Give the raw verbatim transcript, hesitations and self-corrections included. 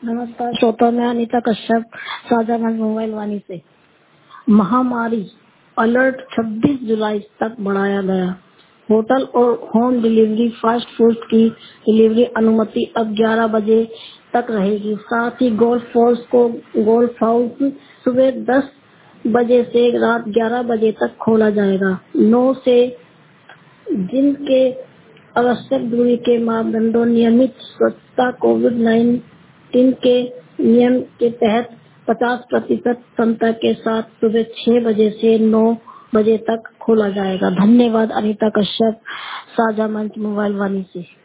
नमस्कार श्रोता, मैं अनीता कश्यप, शाहजहांगंज मोबाइल वाणी से। महामारी अलर्ट छब्बीस जुलाई तक बढ़ाया गया। होटल और होम डिलीवरी फास्ट फूड की डिलीवरी अनुमति अब ग्यारह बजे तक रहेगी। साथ ही गोल्फ कोर्स को गोल्फ हाउस सुबह दस बजे से रात ग्यारह बजे तक खोला जाएगा। नौ से जिनके आवश्यक दूरी के मापदंडों, नियमित स्वच्छता, कोविड नाइन्टीन के नियम के तहत पचास प्रतिशत क्षमता के साथ सुबह छह बजे से नौ बजे तक खोला जाएगा। धन्यवाद। अनीता कश्यप, साझा मंच मोबाइल वाणी से।